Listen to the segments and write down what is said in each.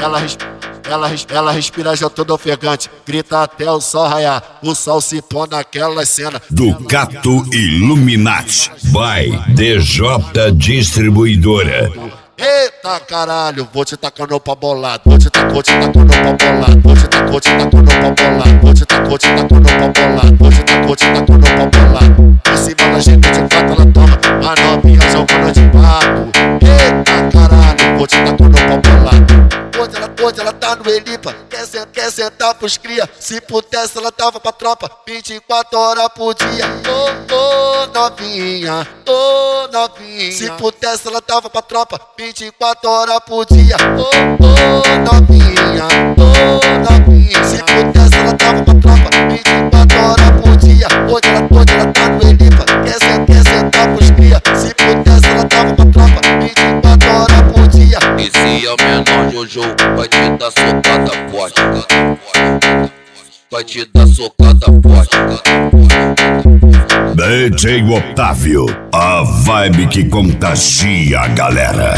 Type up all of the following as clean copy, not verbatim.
ela respira já toda ofegante, grita até o sol raiar, o sol se põe naquela cena. Ducato Illuminati, vai DJ Distribuidora. Eita caralho, vou te tacando pra bolado, vou te tacando pra bolado, vou te tacando pra bolado, vou te tacando pra bolado, vou te tacando pra bolado. Por cima da gente de quatro ela toma, a novinha jogando de papo. Eita caralho, vou te tacando pra bolado. Hoje ela tá no Elipa, quer sentar pros cria. Se pudesse ela tava pra tropa 24 horas por dia. Novinha, novinha. Se pudesse ela tava pra tropa 24 horas por dia. Novinha, novinha. Se pudesse ela tava pra tropa 24 horas por dia. Hoje ela tá no Elipa, quer sentar pros cria. Se pudesse ela tava pra tropa 24 horas por dia. Esse é o menor Jojo, vai te dar socada forte. Vai te dar socada forte. DJ Otávio, a vibe que contagia a galera.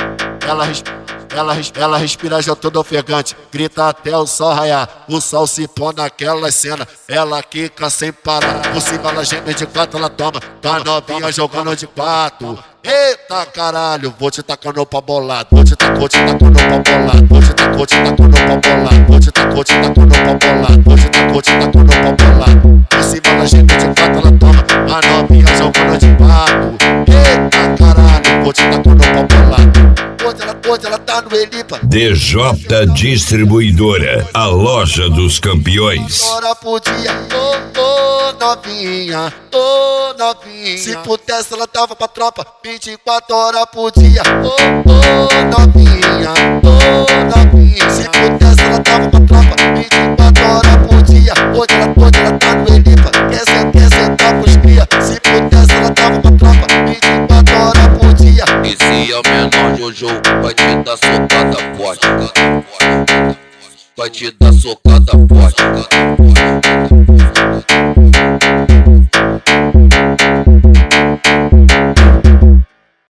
Ela respira já toda ofegante, grita até o sol raiar, o sol se põe naquela cena. Ela quica sem parar, por cima ela geme de quatro, ela toma, tá novinha jogando de quatro. Eita caralho, vou te tacando pra bolado, vou te tacando pra bolado, vou te tacando pra bolado, vou te tacando pra bolado, vou te tacando pra bolado. Por cima ela geme de quatro, ela toma, a novinha jogando de quatro. Eita caralho, vou te tacando pra bolado. Hoje ela tá no Elipa, DJ Distribuidora, a loja dos campeões. hora por dia, novinha, novinha. Se pudesse ela tava pra tropa 24 horas por dia. Novinha, novinha. Se pudesse ela tava pra tropa 24 horas por dia. Hoje ela tá no Elipa, quer sentar pros cria. Se pudesse ela tava pra tropa 24 horas por dia. Esse é o menor Jojo, vai te dar socada forte. Vai te dar socada forte.